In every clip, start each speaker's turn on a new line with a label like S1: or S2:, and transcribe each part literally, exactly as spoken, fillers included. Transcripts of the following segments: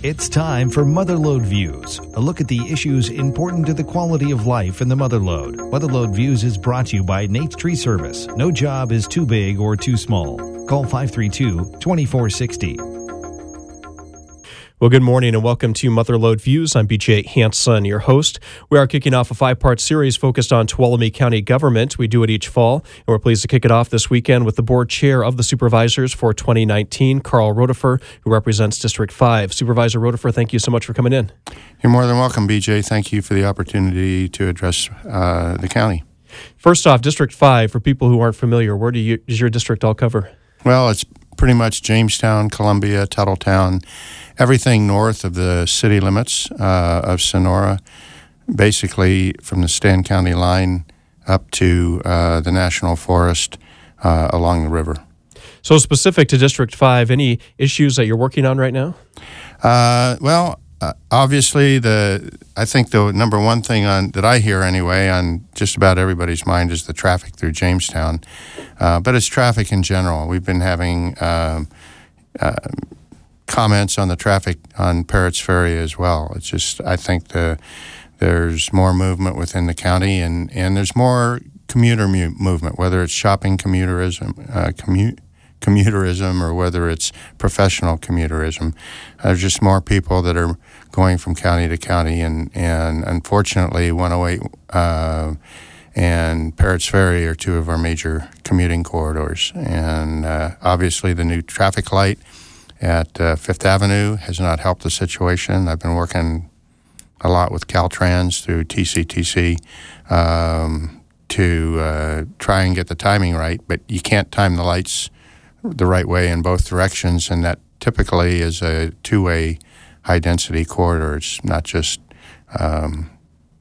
S1: It's time for Motherlode Views, a look at the issues important to the quality of life in the Motherlode. Motherlode Views is brought to you by Nate's Tree Service. No job is too big or too small. Call five three two, two four six zero.
S2: Well, good morning and welcome to Motherlode Views. I'm B J Hanson, your host. We are kicking off a five-part series focused on Tuolumne County government. We do it each fall, and we're pleased to kick it off this weekend with the board chair of the supervisors for twenty nineteen, Carl Roedifer, who represents District five. Supervisor Roedifer, thank you so much for coming in.
S3: You're more than welcome, B J. Thank you for the opportunity to address uh, the county.
S2: First off, District five, for people who aren't familiar, where do you, does your district all cover?
S3: Well, it's pretty much Jamestown, Columbia, Tuttletown, everything north of the city limits uh, of Sonora, basically from the Stan County line up to uh, the National Forest uh, along the river.
S2: So specific to District five, any issues that you're working on right now?
S3: Uh, well, uh, obviously, the I think the number one thing on that I hear anyway on just about everybody's mind is the traffic through Jamestown, uh, but it's traffic in general. We've been having um, uh, comments on the traffic on Parrots Ferry as well. It's just I think the there's more movement within the county, and, and there's more commuter mu- movement, whether it's shopping commuterism, uh, commute. commuterism or whether it's professional commuterism. There's just more people that are going from county to county, and, and unfortunately one oh eight uh, and Parrots Ferry are two of our major commuting corridors. And uh, obviously the new traffic light at uh, Fifth Avenue has not helped the situation. I've been working a lot with Caltrans through T C T C um, to uh, try and get the timing right, but you can't time the lights the right way in both directions, and that typically is a two-way high-density corridor. It's not just um,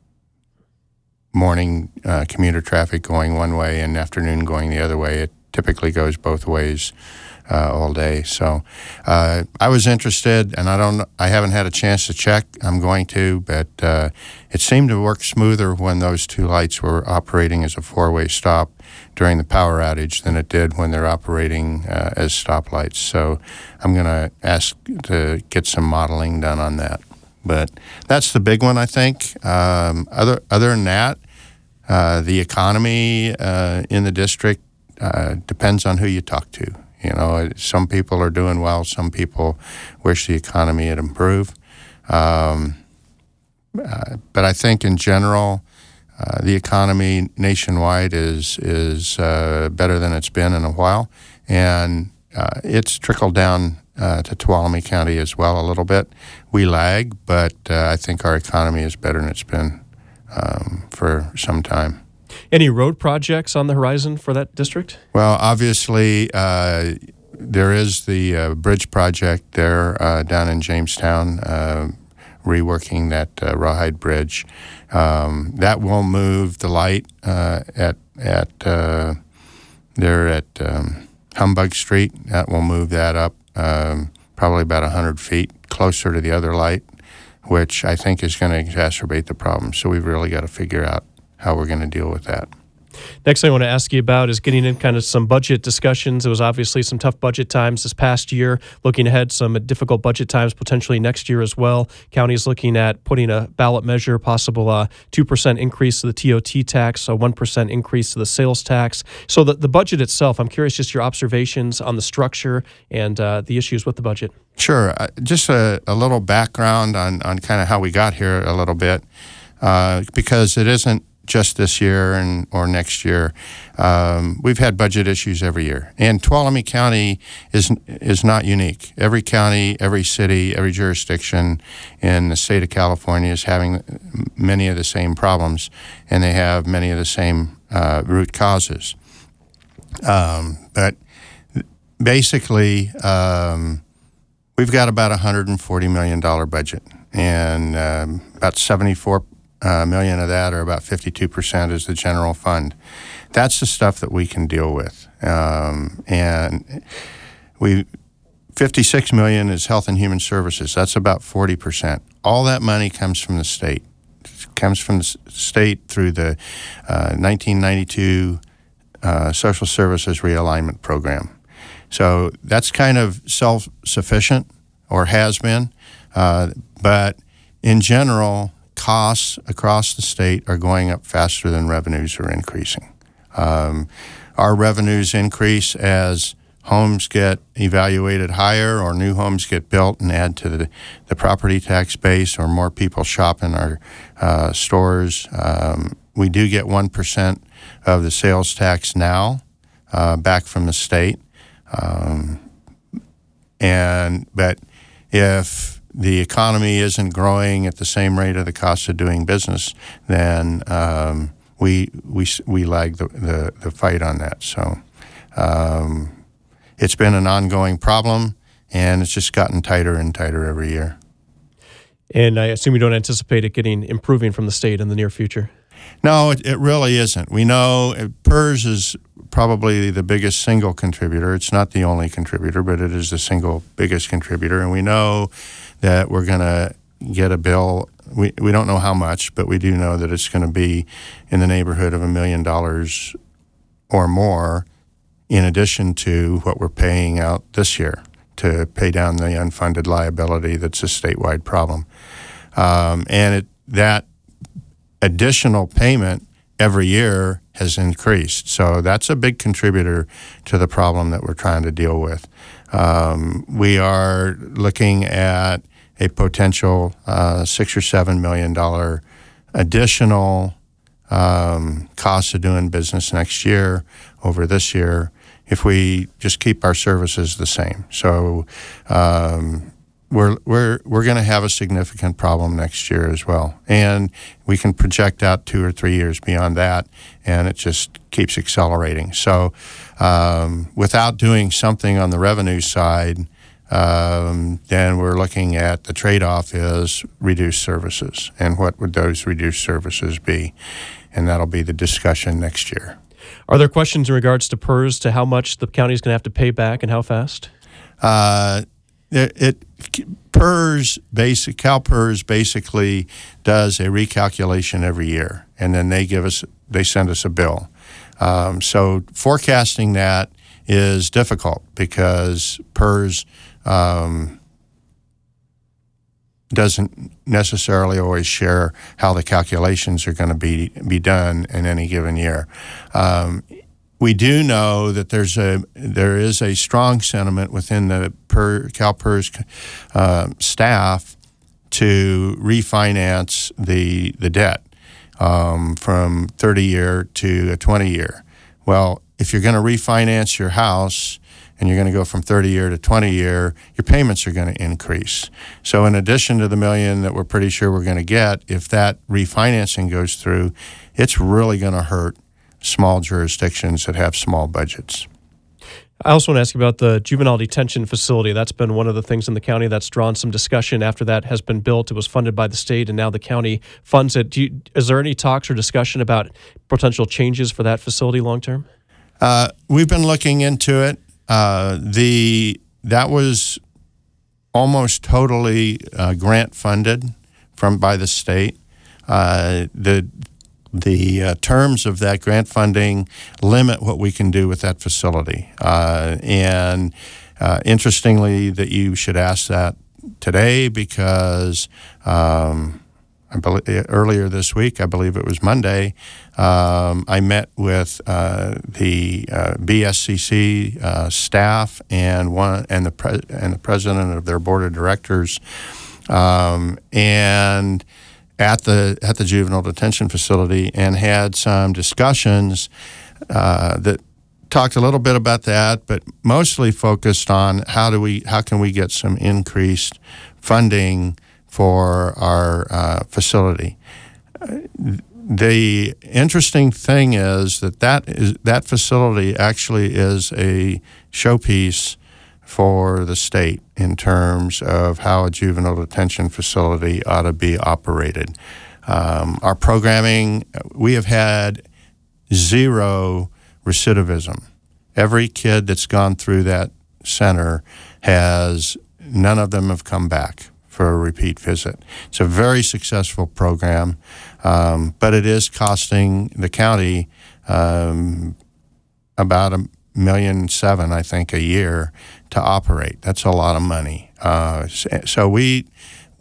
S3: morning uh, commuter traffic going one way and afternoon going the other way. It typically goes both ways uh, all day. So uh, I was interested, and I don't, I haven't had a chance to check. I'm going to, but uh, it seemed to work smoother when those two lights were operating as a four-way stop during the power outage than it did when they're operating uh, as stoplights. So I'm going to ask to get some modeling done on that. But that's the big one, I think. Um, other other than that, uh, the economy uh, in the district uh, depends on who you talk to. You know, some people are doing well. Some people wish the economy had improved. Um, uh, but I think in general, Uh, the economy nationwide is is uh, better than it's been in a while, and uh, it's trickled down uh, to Tuolumne County as well a little bit. We lag, but uh, I think our economy is better than it's been um, for some time.
S2: Any road projects on the horizon for that district?
S3: Well, obviously, uh, there is the uh, bridge project there uh, down in Jamestown, uh, reworking that uh, Rawhide Bridge. Um, that will move the light uh, at at uh, there at um, Humbug Street. That will move that up um, probably about one hundred feet closer to the other light, which I think is going to exacerbate the problem. So we've really got to figure out how we're going to deal with that.
S2: Next thing I want to ask you about is getting in kind of some budget discussions. It was obviously some tough budget times this past year. Looking ahead, some difficult budget times potentially next year as well. County's looking at putting a ballot measure, possible uh, two percent increase to the T O T tax, a one percent increase to the sales tax. So the, the budget itself, I'm curious just your observations on the structure and uh, the issues with the budget.
S3: Sure. Uh, just a, a little background on, on kind of how we got here a little bit, uh, because it isn't just this year and or next year. Um, we've had budget issues every year. And Tuolumne County is is not unique. Every county, every city, every jurisdiction in the state of California is having many of the same problems, and they have many of the same uh, root causes. Um, but basically, um, we've got about a one hundred forty million dollars budget, and um, about seventy-four Uh, million of that, or about fifty-two percent, is the general fund. That's the stuff that we can deal with. Um, and we, fifty-six million is Health and Human Services. That's about forty percent. All that money comes from the state. It comes from the state through the uh, nineteen ninety-two uh, Social Services Realignment Program. So that's kind of self-sufficient, or has been. Uh, but in general, costs across the state are going up faster than revenues are increasing. Um, our revenues increase as homes get evaluated higher or new homes get built and add to the, the property tax base, or more people shop in our uh, stores. Um, we do get one percent of the sales tax now uh, back from the state. Um, and but if the economy isn't growing at the same rate of the cost of doing business, then um, we we we lag the, the, the fight on that. So um, it's been an ongoing problem, and it's just gotten tighter and tighter every year.
S2: And I assume you don't anticipate it getting improving from the state in the near future?
S3: No, it, it really isn't. We know uh, P E R S is probably the biggest single contributor. It's not the only contributor, but it is the single biggest contributor. And we know that we're going to get a bill. We, we don't know how much, but we do know that it's going to be in the neighborhood of a million dollars or more, in addition to what we're paying out this year to pay down the unfunded liability that's a statewide problem. Um, and it, that additional payment every year has increased. So that's a big contributor to the problem that we're trying to deal with. Um, we are looking at a potential uh, six or seven million dollar additional um, cost of doing business next year over this year if we just keep our services the same. So um, we're we're we're going to have a significant problem next year as well, and we can project out two or three years beyond that, and it just keeps accelerating. So um, without doing something on the revenue side, um, then we're looking at the trade-off is reduced services, and what would those reduced services be? And that'll be the discussion next year.
S2: Are there questions in regards to P E R S, to how much the county is going to have to pay back and how fast?
S3: Uh, it, it P E R S basic CalPERS basically does a recalculation every year, and then they give us they send us a bill. Um, so forecasting that is difficult because P E R S um, doesn't necessarily always share how the calculations are going to be be done in any given year. Um, we do know that there's a there is a strong sentiment within the per, CalPERS uh, staff to refinance the the debt um, from thirty year to a twenty year. Well, if you're going to refinance your house and you're going to go from thirty year to twenty year, your payments are going to increase. So in addition to the million that we're pretty sure we're going to get, if that refinancing goes through, it's really going to hurt small jurisdictions that have small budgets.
S2: I also want to ask you about the juvenile detention facility. That's been one of the things in the county that's drawn some discussion after that has been built. It was funded by the state, and now the county funds it. Do you, is there any talks or discussion about potential changes for that facility long term?
S3: Uh, we've been looking into it. Uh, the that was almost totally uh, grant funded from by the state. Uh, the the uh, terms of that grant funding limit what we can do with that facility. Uh, and uh, interestingly, that you should ask that today because um, I believe earlier this week, I believe it was Monday, um, I met with uh, the uh, B S C C uh, staff and one and the pre- and the president of their board of directors, um, and at the at the juvenile detention facility, and had some discussions uh, that talked a little bit about that, but mostly focused on how do we how can we get some increased funding for our uh, facility. Uh, the interesting thing is that that is that facility actually is a showpiece for the state in terms of how a juvenile detention facility ought to be operated. Um, our programming, we have had zero recidivism. Every kid that's gone through that center has, none of them have come back for a repeat visit. It's a very successful program, um, but it is costing the county um, about a million seven, I think, a year to operate. That's a lot of money. Uh, so we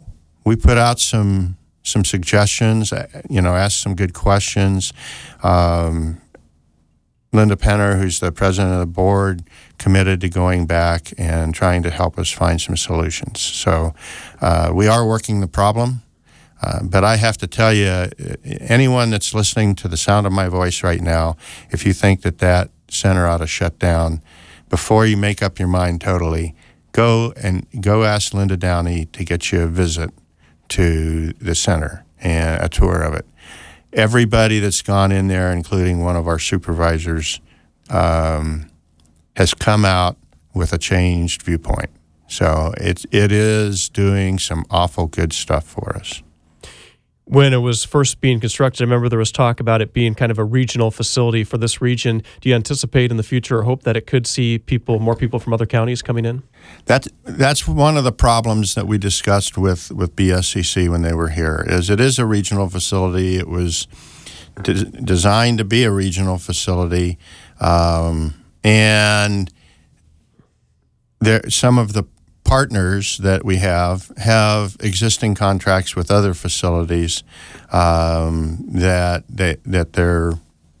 S3: we put out some some suggestions, you know, asked some good questions. Um, Linda Penner, who's the president of the board, committed to going back and trying to help us find some solutions. So uh, we are working the problem. Uh, but I have to tell you, anyone that's listening to the sound of my voice right now, if you think that that center ought to shut down, before you make up your mind totally, go and go ask Linda Downey to get you a visit to the center and a tour of it. Everybody that's gone in there, including one of our supervisors, um, has come out with a changed viewpoint. So it, it is doing some awful good stuff for us.
S2: When it was first being constructed, I remember there was talk about it being kind of a regional facility for this region. Do you anticipate in the future or hope that it could see people, more people from other counties coming in?
S3: That's, that's one of the problems that we discussed with, with B S C C when they were here, is it is a regional facility. It was de- designed to be a regional facility. Um, and there, some of the partners that we have have existing contracts with other facilities um, that they, that they're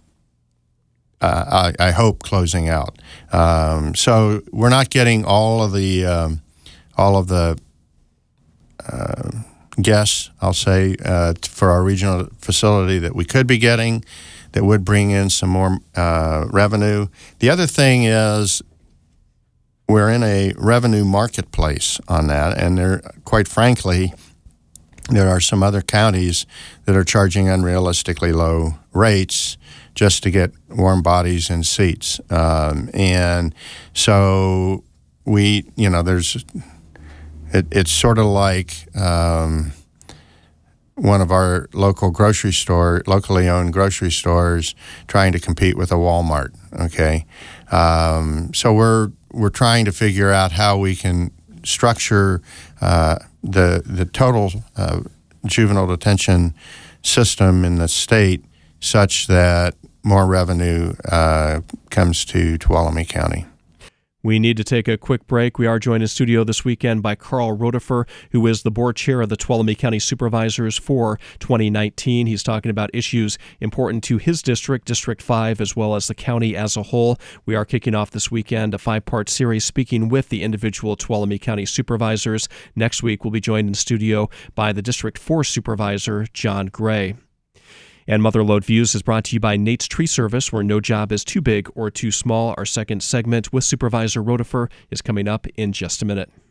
S3: uh, I, I hope closing out. Um, so we're not getting all of the um, all of the uh, guests, I'll say, uh, for our regional facility that we could be getting that would bring in some more uh, revenue. The other thing is, we're in a revenue marketplace on that, and there, quite frankly, there are some other counties that are charging unrealistically low rates just to get warm bodies and seats. Um, and so we, you know, there's, it, it's sort of like um, one of our local grocery store, locally owned grocery stores trying to compete with a Walmart, okay? Um, so we're, we're trying to figure out how we can structure uh, the the total uh, juvenile detention system in the state such that more revenue uh, comes to Tuolumne County.
S2: We need to take a quick break. We are joined in studio this weekend by Carl Rotifer, who is the board chair of the Tuolumne County Supervisors for twenty nineteen. He's talking about issues important to his district, District five, as well as the county as a whole. We are kicking off this weekend a five-part series speaking with the individual Tuolumne County Supervisors. Next week, we'll be joined in studio by the District four Supervisor, John Gray. And Motherlode Views is brought to you by Nate's Tree Service, where no job is too big or too small. Our second segment with Supervisor Rotifer is coming up in just a minute.